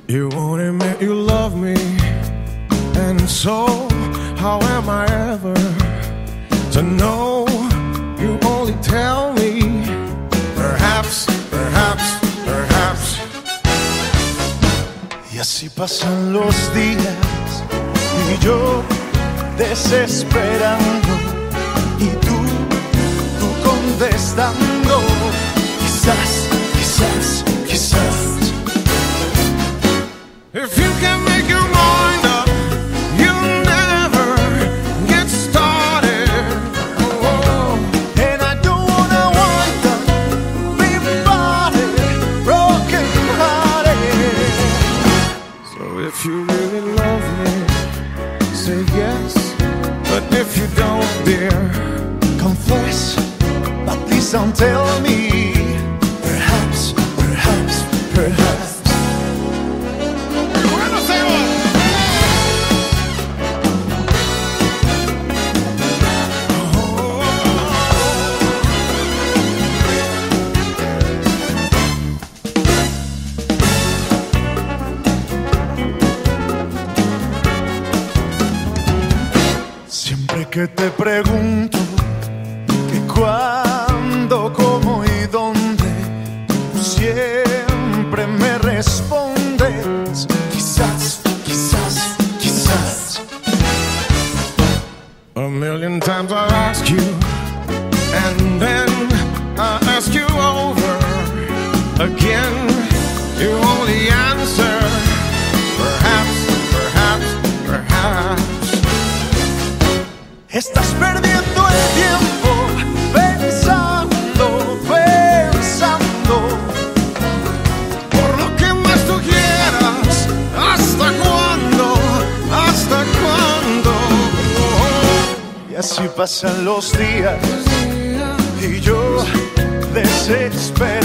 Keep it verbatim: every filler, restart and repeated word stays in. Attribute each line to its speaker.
Speaker 1: You won't admit you love me, and so how am I ever to know? You only tell me, perhaps, perhaps, perhaps.
Speaker 2: Y así pasan los días y yo desesperando y tú, tú contestando. Quizás, quizás, quizás.
Speaker 1: If you can make your mind up, you'll never get started.
Speaker 2: Oh, and I don't wanna wind up being body, broken hearted.
Speaker 1: So if you really love me, say yes. But if you don't, dear,
Speaker 2: confess. But please don't tell me. Perhaps, perhaps, perhaps. Que te pregunto que cuándo, cómo y dónde, tú siempre me respondes quizás, quizás, quizás.
Speaker 1: A million times I ask you, and then I ask you over again. You only answer perhaps, perhaps, perhaps.
Speaker 2: Estás perdiendo el tiempo pensando, pensando.
Speaker 1: Por lo que más tú quieras, ¿hasta cuándo? ¿Hasta cuándo?
Speaker 2: Y así pasan los días y yo desespero.